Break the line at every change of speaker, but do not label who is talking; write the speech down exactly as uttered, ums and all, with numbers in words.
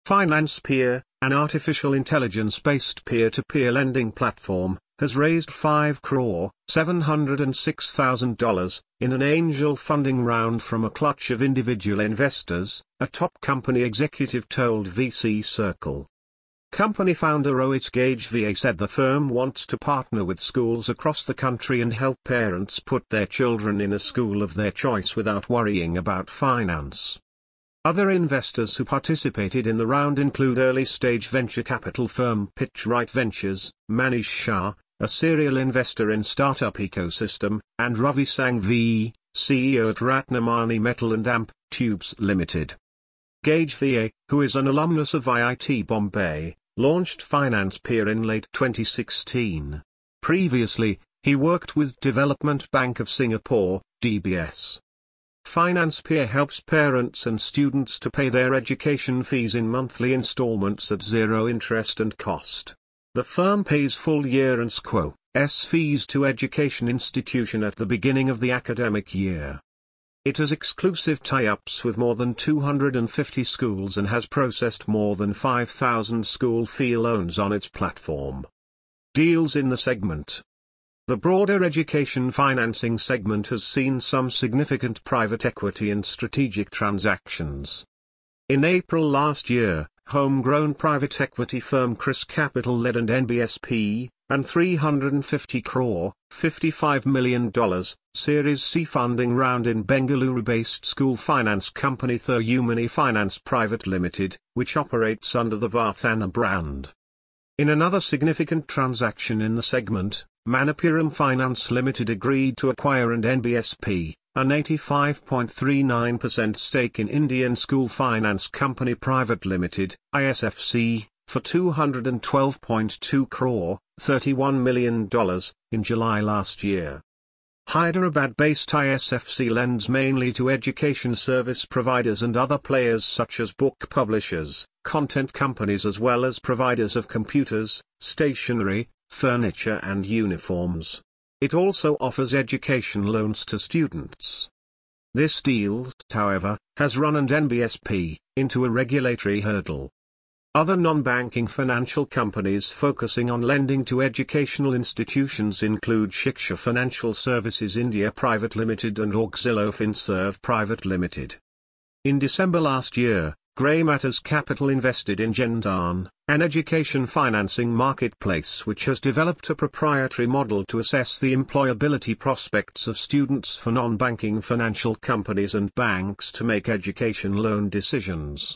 FinancePeer, an artificial intelligence-based peer-to-peer lending platform, has raised five crore seven hundred six thousand dollars in an angel funding round from a clutch of individual investors, a top company executive told V C Circle. Company founder Rohit Gage V A said the firm wants to partner with schools across the country and help parents put their children in a school of their choice without worrying about finance. Other investors who participated in the round include early-stage venture capital firm PitchRight Ventures, Manish Shah, a serial investor in startup ecosystem, and Ravi Sanghavi, C E O at Ratnamani Metal and Amp Tubes Limited. Gage V A, who is an alumnus of I I T Bombay, launched FinancePeer in late twenty sixteen. Previously, he worked with Development Bank of Singapore, D B S. FinancePeer helps parents and students to pay their education fees in monthly installments at zero interest and cost. The firm pays full year and S Q O's fees to education institution at the beginning of the academic year. It has exclusive tie-ups with more than two hundred fifty schools and has processed more than five thousand school fee loans on its platform. Deals in the segment. The broader education financing segment has seen some significant private equity and strategic transactions. In April last year, homegrown private equity firm Chris Capital led an N B S P, and three hundred fifty crore, fifty-five million dollars, Series C funding round in Bengaluru-based school finance company Thirumani Finance Private Limited, which operates under the Vardhana brand. In another significant transaction in the segment, Manappuram Finance Limited agreed to acquire an N B S P, an eighty-five point three nine percent stake in Indian School Finance Company Private Limited, I S F C, for two hundred twelve point two crore, thirty-one million dollars, in July last year. Hyderabad-based I S F C lends mainly to education service providers and other players such as book publishers, content companies as well as providers of computers, stationery, furniture and uniforms. It also offers education loans to students. This deal, however, has run an N B S P into a regulatory hurdle. Other non-banking financial companies focusing on lending to educational institutions include Shiksha Financial Services India Private Limited and Auxillo Finserve Private Limited. In December last year, Grey Matters Capital invested in Gendan, an education financing marketplace which has developed a proprietary model to assess the employability prospects of students for non-banking financial companies and banks to make education loan decisions.